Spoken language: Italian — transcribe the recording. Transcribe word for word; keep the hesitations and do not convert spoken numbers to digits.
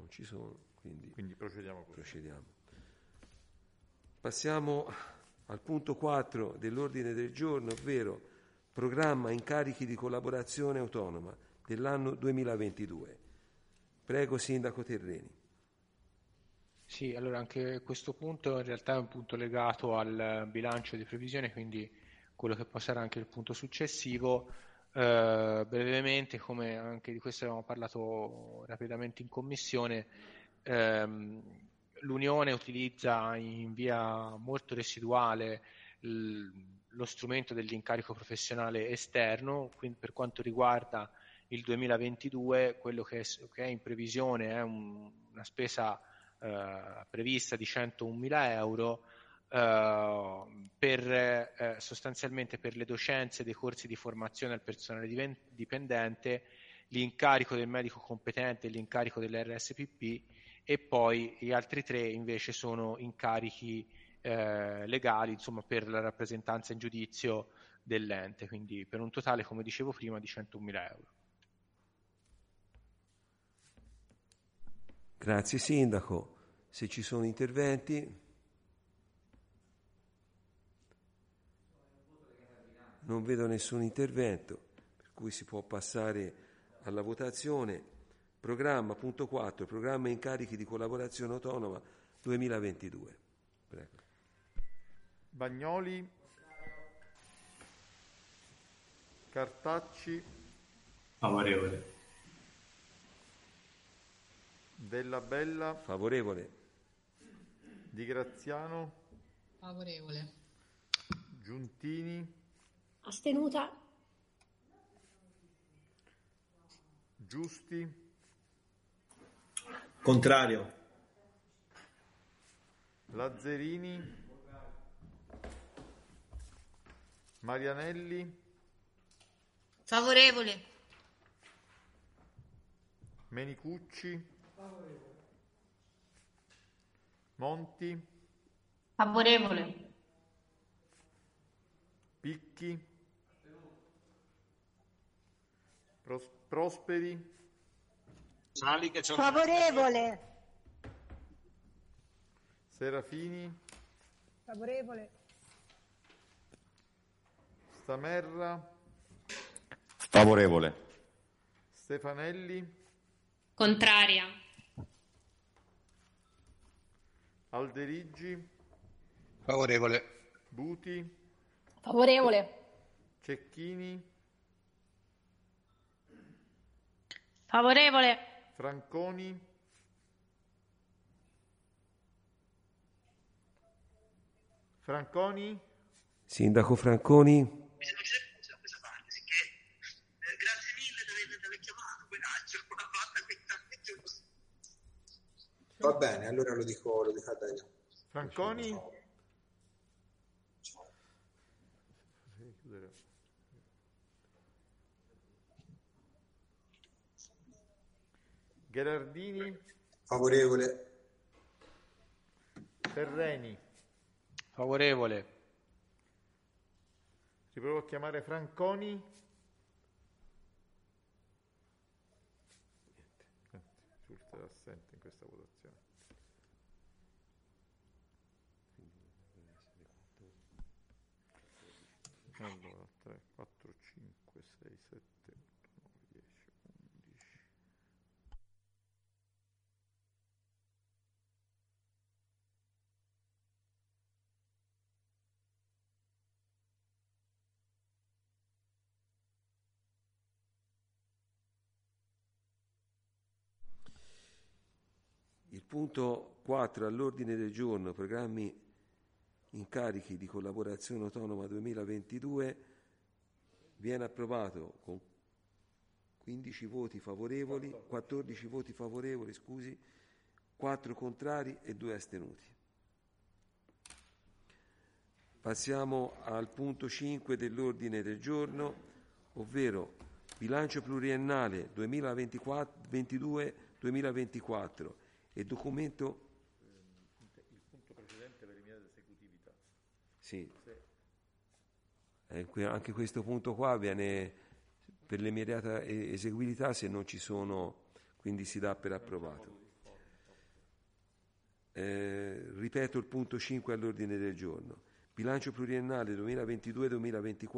non ci sono, quindi, quindi procediamo così. procediamo. Passiamo al punto quattro dell'ordine del giorno, ovvero programma incarichi di collaborazione autonoma dell'anno duemilaventidue. Prego, Sindaco Terreni. Sì, allora anche questo punto in realtà è un punto legato al bilancio di previsione, quindi quello che poi sarà anche il punto successivo. Eh, brevemente, come anche di questo abbiamo parlato rapidamente in commissione, ehm, l'Unione utilizza in via molto residuale l- lo strumento dell'incarico professionale esterno, quindi per quanto riguarda il duemilaventidue quello che è, che è in previsione è un, una spesa eh, prevista di centounmila euro eh, per, eh, sostanzialmente per le docenze dei corsi di formazione al personale diven- dipendente, l'incarico del medico competente e l'incarico dell'R S P P, e poi gli altri tre invece sono incarichi eh, legali, insomma, per la rappresentanza in giudizio dell'ente, quindi per un totale, come dicevo prima, di centounmila euro. Grazie Sindaco. Se ci sono interventi? Non vedo nessun intervento, per cui si può passare alla votazione. Programma, punto quattro, programma incarichi di collaborazione autonoma duemilaventidue. Prego. Bagnoli, Cartacci, favorevole. Della Bella, Favorevole. Di Graziano, Favorevole. Giuntini, Astenuta. Giusti, Contrario. Lazzerini, Marianelli, Favorevole. Menicucci, Monti, Favorevole. Picchi, Pros- Prosperi, Favorevole. Serafini, Favorevole. Stamerra, Favorevole. Stefanelli, Contraria. Alderigi, Favorevole. Buti, Favorevole. Cecchini, Favorevole. Franconi, Franconi, Sindaco Franconi. Grazie mille di aver chiamato, Va bene, allora lo dico, lo dico a Dario. Franconi, Gherardini, Favorevole. Terreni. Favorevole. Riprovo a chiamare Franconi. Risulta assente in questa votazione. Allora, tre, quattro, cinque, sei, sette, otto, nove, dieci, undici. Il punto quattro all'ordine del giorno, programmi incarichi di collaborazione autonoma duemilaventidue, viene approvato con quindici voti favorevoli, quattordici voti favorevoli, scusi, quattro contrari e due astenuti. Passiamo al punto cinque dell'ordine del giorno, ovvero bilancio pluriennale duemilaventidue duemilaventiquattro e documento. Il punto precedente per immediata esecutività. Sì. Eh, que- anche questo punto qua viene per l'immediata e- eseguibilità se non ci sono, quindi si dà per approvato. Eh, ripeto il punto cinque all'ordine del giorno. Bilancio pluriennale duemilaventidue duemilaventiquattro